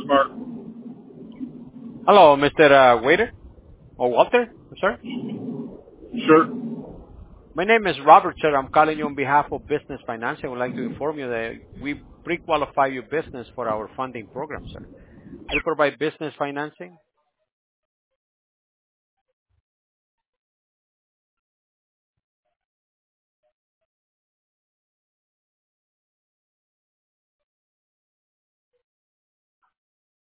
Mark. Hello, Mr. Waiter, or Walter, I'm sorry. Sure. My name is Robert, sir. I'm calling you on behalf of Business Financing. I would like to inform you that we pre-qualify your business for our funding program, sir. We provide business financing